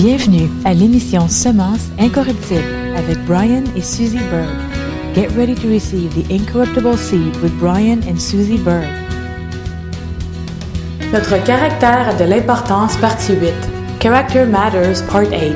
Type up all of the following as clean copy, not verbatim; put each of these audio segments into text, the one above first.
Bienvenue à l'émission Semences incorruptibles avec Brian et Susie Bird. Get ready to receive the incorruptible seed with Brian and Susie Bird. Notre caractère a de l'importance, partie 8. Character Matters, part 8.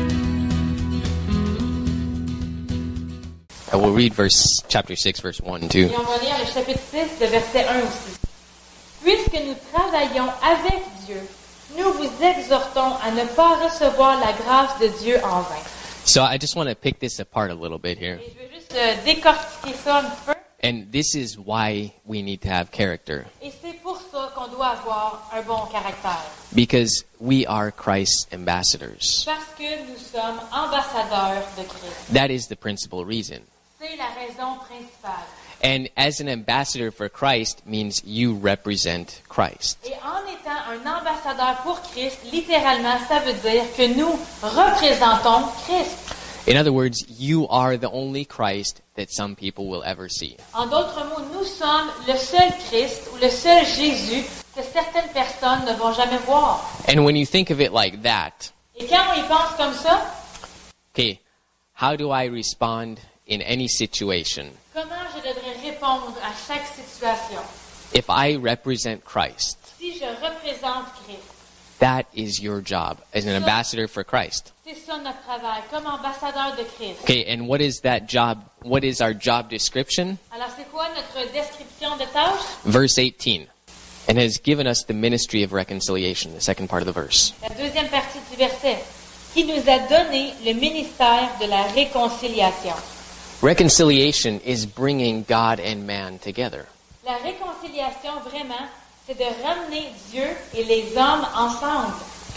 I will read chapter 6, verse 1 and 2. Et on va lire le chapitre 6, de verset 1 aussi. Puisque nous travaillons avec Dieu, nous vous exhortons à ne pas recevoir la grâce de Dieu en vain. So I just want to pick this apart a little bit here. Et je veux juste décortiquer ça un peu. And this is why we need to have character. Et c'est pour ça qu'on doit avoir un bon caractère. Because we are Christ's ambassadors. Parce que nous sommes ambassadeurs de Christ. That is the principal reason. C'est la raison principale. And as an ambassador for Christ means you represent Christ. Et en étant un ambassadeur pour Christ, littéralement, ça veut dire que nous représentons Christ. In other words, you are the only Christ that some people will ever see. En d'autres mots, nous sommes le seul Christ ou le seul Jésus que certaines personnes ne vont jamais voir. And when you think of it like that, Et quand on y pense comme ça, okay, how do I respond in any situation? comment je devrais répondre à chaque situation? If I represent Christ, Si je représente Christ, that is your job as an ambassador for Christ. c'est ça notre travail, comme ambassadeur de Christ. Okay, and what is that job? What is our job description? Alors c'est quoi notre description de tâche? Verse 18. And has given us the ministry of reconciliation, the second part of the verse. La deuxième partie du verset, qui nous a donné le ministère de la réconciliation. Reconciliation is bringing God and man together. La réconciliation, vraiment, c'est de ramener Dieu et les hommes ensemble.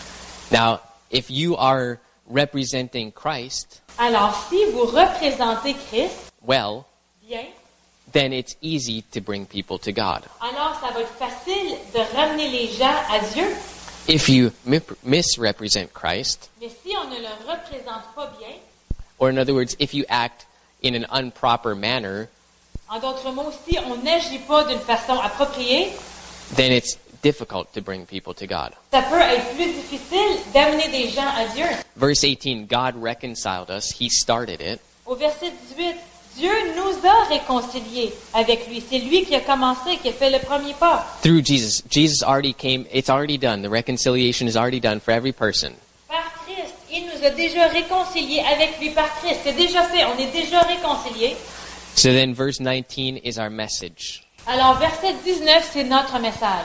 Now, if you are representing Christ, Alors, si vous représentez Christ, well, bien, then it's easy to bring people to God. alors ça va être facile de ramener les gens à Dieu. If you misrepresent Christ, Mais si on ne le représente pas bien, or in other words, if you act in an improper manner, en d'autres mots, si on n'agit pas d'une façon appropriée, then it's difficult to bring people to God. ça peut être plus difficile d'amener des gens à Dieu. Verse 18, God reconciled us. He started it. Au verset 18, Dieu nous a réconciliés avec lui. C'est lui qui a commencé, qui a fait le premier pas. Through Jesus. Jesus already came. It's already done. The reconciliation is already done for every person. Par Christ, il nous a déjà réconciliés avec lui par Christ. C'est déjà fait, on est déjà réconciliés. So then verse 19 is our message. Alors, verset 19, c'est notre message.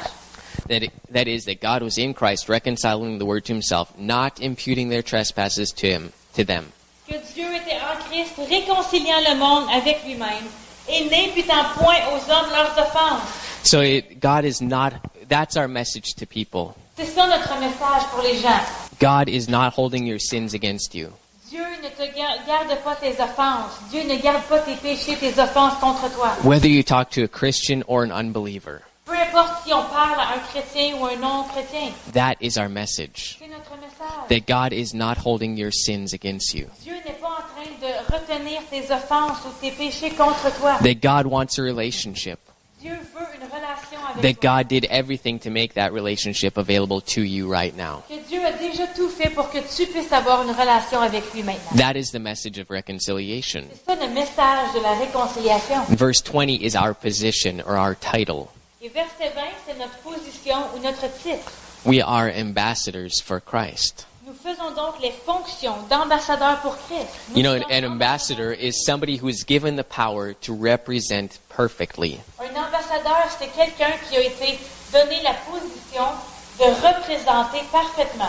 That is that God was in Christ reconciling the world to himself, not imputing their trespasses to them. Que Dieu était en Christ, réconciliant le monde avec lui-même et n'imputant point aux hommes leurs offenses. So God is not, that's our message to people. C'est ça notre message pour les gens. God is not holding your sins against you. Dieu ne te garde pas tes offenses. Dieu ne garde pas tes péchés, tes offenses contre toi. Whether you talk to a Christian or an unbeliever, Peu importe si on parle à un chrétien ou un non-chrétien. that is our message. C'est notre message. That God is not holding your sins against you. Dieu n'est pas en train de retenir tes offenses ou tes péchés contre toi. That God wants a relationship. Dieu veut une relation avec That toi. God did everything to make that relationship available to you right now. Que Dieu a déjà tout fait pour que tu puisses avoir une relation avec lui maintenant. That is the message of reconciliation. C'est ça le message de la réconciliation. And verse 20 is our position or our title. Et verset 20, c'est notre position ou notre titre. We are ambassadors for Christ. Nous faisons donc les fonctions d'ambassadeurs pour Christ. Nous You know, sommes an ambassador is somebody who is given the power to represent perfectly. Un ambassadeur, c'est quelqu'un qui a été donné la position de représenter parfaitement.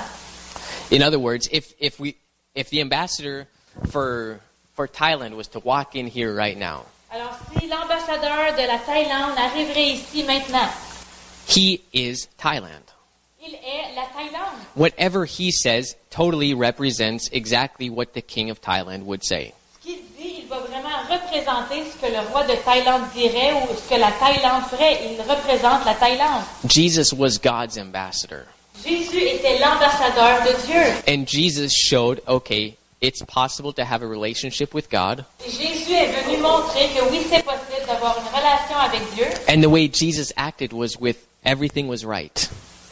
In other words, if the ambassador for Thailand was to walk in here right now, Alors, si l'ambassadeur de la Thaïlande arriverait ici maintenant, he is Thailand. il est la Thaïlande. Whatever he says totally represents exactly what the king of Thailand would say. Ce qu'il dit, il va vraiment représenter ce que le roi de Thaïlande dirait ou ce que la Thaïlande ferait. Il représente la Thaïlande. Jesus was God's ambassador. Jésus était l'ambassadeur de Dieu. And Jesus showed, okay, it's possible to have a relationship with God. Et Jésus est venu montrer que oui, c'est possible d'avoir une relation avec Dieu. And the way Jesus acted was with everything was right.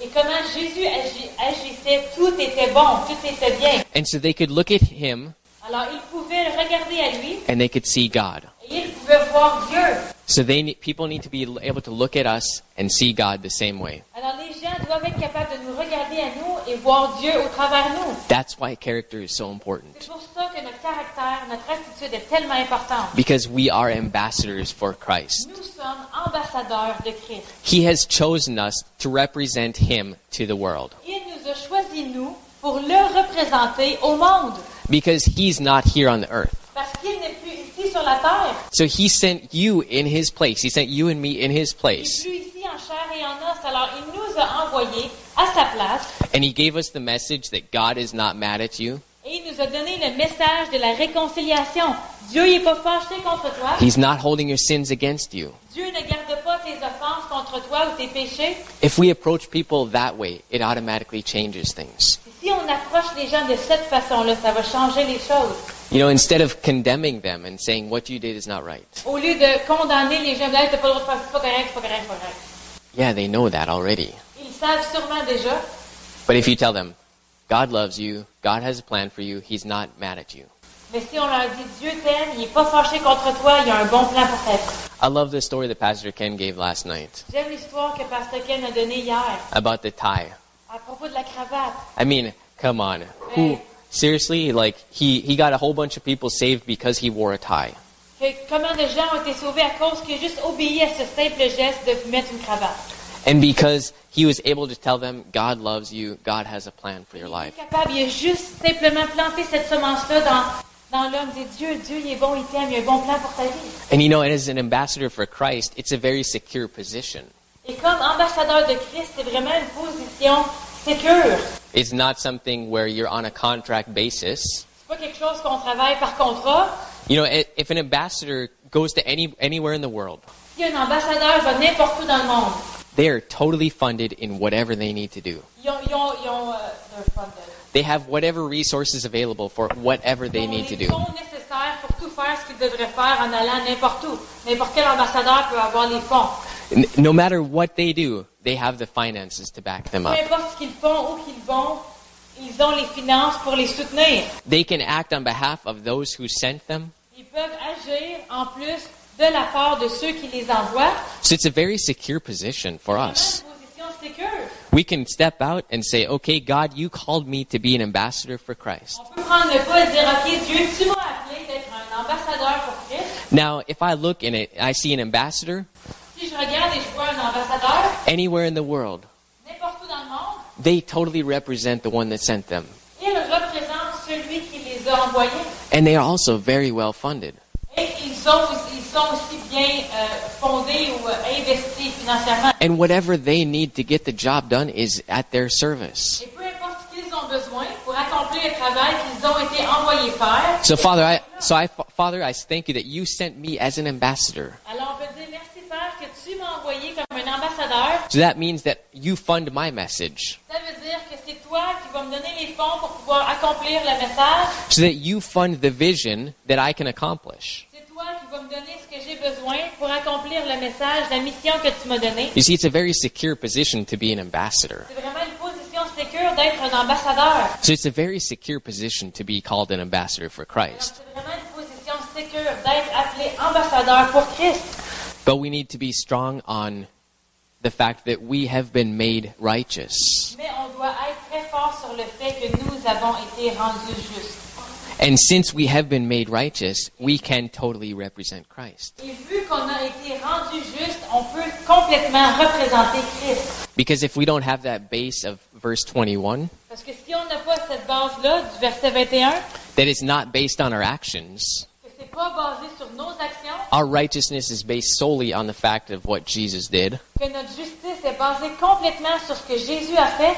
Et comment Jésus agissait, tout était bon, tout était bien. And so they could look at him Alors, ils pouvaient regarder à lui and they could see God. et ils pouvaient voir Dieu. So people need to be able to look at us and see God the same way. Alors, les gens doivent être capables de nous regarder à nous et voir Dieu au travers nous. That's why character is so important. C'est pour ça que notre caractère, notre attitude est tellement importante. Because we are ambassadors for Christ. Nous sommes ambassadeurs de Christ. He has chosen us to represent him to the world. Il nous a choisis, nous, pour le représenter au monde. Because he's not here on the earth. Parce qu'il n'est plus ici sur la terre. So he sent you in his place. He sent you and me in his Il n'est place. plus ici en chair et en os. Alors, il nous a envoyés à sa place. And he gave us the message that God is not mad at you. Et il nous a donné le message de la réconciliation. Dieu n'est pas fâché contre toi. He's not holding your sins against you. Dieu ne garde pas tes offenses contre toi ou tes péchés. If we approach people that way, it automatically changes things. Si on approche les gens de cette façon-là, ça va changer les choses. You know, instead of condemning them and saying what you did is not right. Au lieu de condamner les gens, t'as pas le droit de faire, c'est pas correct, c'est pas correct, c'est pas correct. Yeah, they know that already. Ils savent sûrement déjà. But if you tell them, God loves you, God has a plan for you, he's not mad at you. Mais si on leur dit Dieu t'aime, il n'est pas fâché contre toi, il a un bon plan pour ta vie. I love the story that Pastor Ken gave last night J'aime l'histoire que Pasteur Ken a donnée hier about the tie. à propos de la cravate. I mean, come on. Who, seriously, like, he got a whole bunch of people saved because he wore a tie. Que combien de gens ont été sauvés à cause qu'il a juste obéi à ce simple geste de mettre une cravate. And because he was able to tell them, God loves you, God has a plan for your Il est life. capable, il a juste simplement planté cette semence-là dans l'homme. Il dit Dieu, il est bon, il t'aime, il a un bon plan pour ta vie. And you know, as an ambassador for Christ, it's a very secure position. Et comme ambassadeur de Christ, c'est vraiment une position sécure. It's not something where you're on a contract basis. C'est pas quelque chose qu'on travaille par contrat. You know, if an ambassador goes to anywhere in the world, Si un ambassadeur va n'importe où dans le monde, they are totally funded in whatever they need to do. ils ont their funded. They have whatever resources available for whatever they need to Les do. fonds nécessaires pour tout faire ce qu'ils devraient faire en allant n'importe où. N'importe quel ambassadeur peut avoir les fonds. No matter what they do, they have the finances to back them Peu up. importe ce qu'ils font, où qu'ils vont, ils ont les finances pour les soutenir. They can act on behalf of those who sent them. Ils peuvent agir en plus de la part de ceux qui les envoient. So it's a very secure position for us. C'est une position sécure. We can step out and say, okay, God, you called me to be an ambassador for Christ. On peut prendre le pas et dire, OK, Dieu, tu m'as appelé d'être un ambassadeur pour Christ. Now, if I look in it, I see an ambassador Si je regarde et je vois un ambassadeur, anywhere in the world, n'importe où dans le monde, they totally represent the one that sent them. il représente celui qui les a envoyés. And they are also very well funded. Et ils sont aussi bien fondés ou investis financièrement. And whatever they need to get the job done is at their service. Et peu importe ce qu'ils ont besoin pour accomplir le travail qu'ils ont été envoyés faire. So, Father, Father, I thank you that you sent me as an ambassador. Alors on peut dire merci Père que tu m'as envoyé comme un ambassadeur. So that means that you fund my message. Ça veut dire que c'est toi qui vas me donner les fonds pour pouvoir accomplir le message. So that you fund the vision that I can accomplish. C'est toi qui vas me donner ce que j'ai besoin pour accomplir le message, la mission que tu m'as donnée. You see, it's a very secure position to be an ambassador. C'est vraiment une position sécure d'être un ambassadeur. So it's a very secure position to be called an ambassador for Christ. C'est vraiment une position sécure d'être appelé ambassadeur pour Christ. But we need to be strong on the fact that we have been made righteous. Mais on doit être très fort sur le fait que nous avons été rendus justes. And since we have been made righteous, we can totally represent Christ. Et vu qu'on a été rendus justes, on peut complètement représenter Christ. Because if we don't have that base of verse 21, Parce que si on n'a pas cette base-là du verset 21, that is not based on our actions, que c'est pas basé sur nos actions, our righteousness is based solely on the fact of what Jesus did, que notre justice est basée complètement sur ce que Jésus a fait,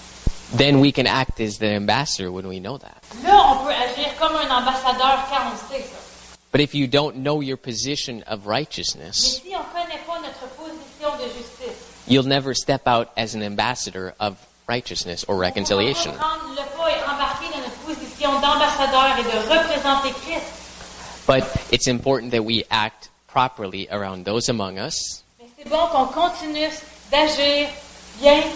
then we can act as the ambassador when we know that. là, on peut agir comme un ambassadeur quand on sait ça. But if you don't know your position of Mais righteousness, si on ne connaît pas notre position de justice, you'll never step out as an ambassador of righteousness or reconciliation. on peut pas prendre le pas et embarquer dans notre position d'ambassadeur et de représenter Christ. But it's important that we act properly around those among us Mais c'est bon qu'on continue d'agir bien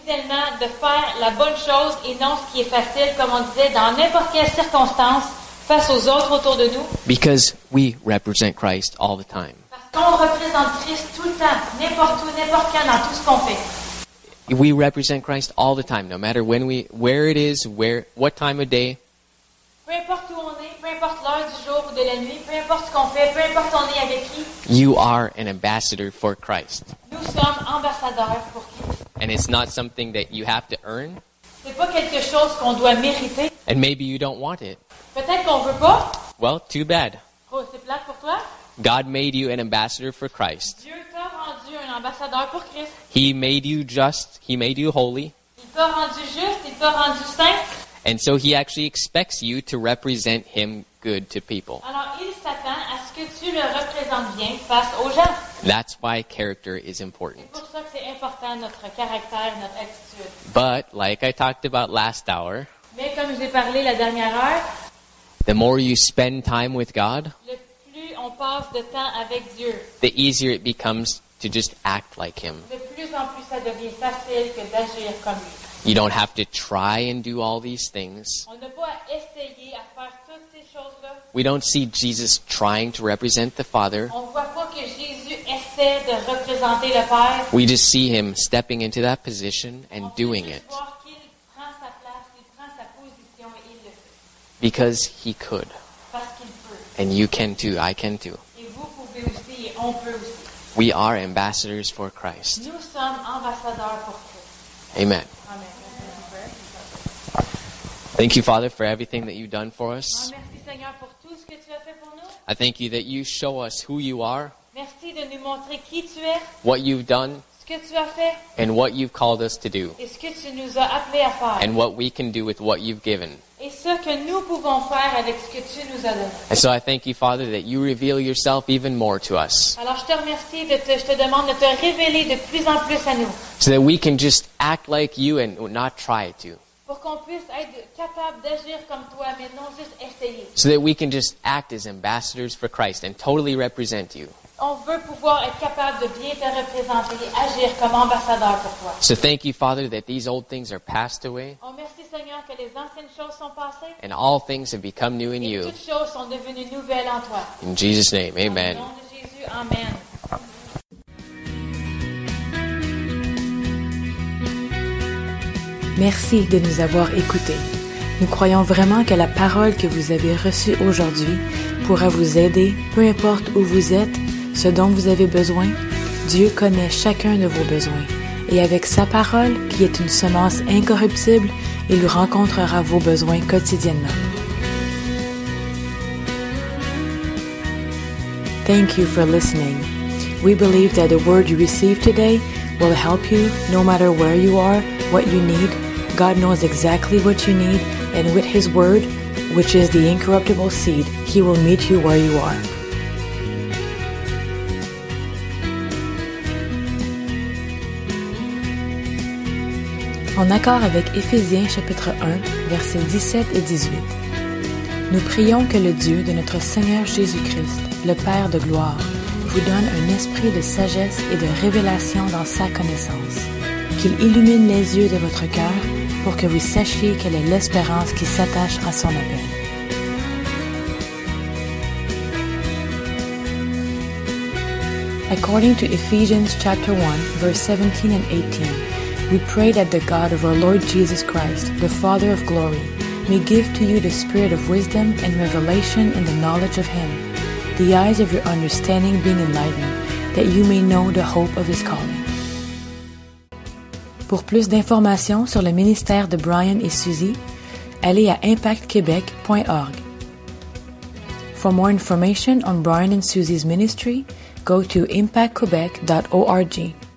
fidèlement de faire la bonne chose et non ce qui est facile, comme on disait, dans n'importe quelle circonstance, face aux autres autour de nous. Because we represent Christ all the time. Parce qu'on représente Christ tout le temps, n'importe où, n'importe quand, dans tout ce qu'on fait. We represent Christ all the time, no matter where it is, what time of day. Peu importe où on est, peu importe l'heure du jour ou de la nuit, peu importe ce qu'on fait, peu importe on est avec qui, You are an ambassador for Christ. nous sommes ambassadeurs pour Christ. And it's not something that you have to earn, C'est pas quelque chose qu'on doit mériter. and maybe you don't want it. Peut-être qu'on veut pas. Well, too bad. Oh, c'est plate pour toi. God made you an ambassador for Christ. Dieu t'a rendu un ambassadeur pour Christ. He made you just, He made you holy, Il t'a rendu juste, il t'a rendu saint. and so He actually expects you to represent Him good to people. Alors, il s'attend à ce que tu le représentes bien face aux gens. That's why character is important. C'est pour ça que c'est important, notre caractère, notre attitude. But, like I talked about last hour, Mais comme j'ai parlé la dernière heure, the more you spend time with God, le plus on passe de temps avec Dieu, the easier it becomes to just act like Him. de plus en plus ça devient facile que d'agir comme lui. You don't have to try and do all these things. On n'a pas à essayer à faire toutes ces choses-là. We don't see Jesus trying to represent the Father. On ne voit pas que Jésus essaie de représenter le Père. We just see Him stepping into that position On and peut doing juste it voir qu'il prend sa place, il prend sa position et il le fait. because He could. Parce qu'il peut. And you can too. I can too. Et vous pouvez aussi et on peut aussi. We are ambassadors for Christ. Nous sommes ambassadeurs pour Christ. Amen. Amen. Thank you, Father, for everything that you've done for us. Merci Seigneur pour tout ce que tu as fait pour nous. I thank you that you show us who you are, Merci de nous montrer qui tu es, what you've done, ce que tu as fait and what you've called us to do, et ce que tu nous as appelés à faire. and what we can do with what you've given. Et ce que nous pouvons faire avec ce que tu nous as donné. And so I thank you, Father, that you reveal yourself even more to us, Alors je te remercie, je te demande de te révéler de plus en plus à nous. so that we can just act like you and not try to, Pour qu'on puisse être capable d'agir comme toi, mais non juste essayer. so that we can just act as ambassadors for Christ and totally represent you. On veut pouvoir être capable de bien te représenter et agir comme ambassadeur pour toi. So thank you, Father, that these old things are passed away, On merci Seigneur que les anciennes choses sont passées and all things have become new in et you. toutes choses sont devenues nouvelles en toi. In Jesus' name, amen. Au nom de Jésus, amen. Merci de nous avoir écoutés. Nous croyons vraiment que la parole que vous avez reçue aujourd'hui pourra vous aider, peu importe où vous êtes, ce dont vous avez besoin. Dieu connaît chacun de vos besoins. Et avec sa parole, qui est une semence incorruptible, il rencontrera vos besoins quotidiennement. Thank you for listening. We believe that the word you received today will help you no matter where you are, what you need. God knows exactly what you need, and with His word, which is the incorruptible seed, He will meet you where you are. En accord avec Éphésiens chapitre 1, versets 17 et 18. Nous prions que le Dieu de notre Seigneur Jésus-Christ, le Père de gloire, vous donne un esprit de sagesse et de révélation dans sa connaissance, qu'il illumine les yeux de votre cœur pour que vous sachiez quelle est l'espérance qui s'attache à son appel. According to Ephesians chapter 1, verse 17 and 18, we pray that the God of our Lord Jesus Christ, the Father of glory, may give to you the spirit of wisdom and revelation in the knowledge of Him, the eyes of your understanding being enlightened, that you may know the hope of His calling. Pour plus d'informations sur le ministère de Brian et Suzy, allez à impactquebec.org. For more information on Brian and Suzy's ministry, go to impactquebec.org.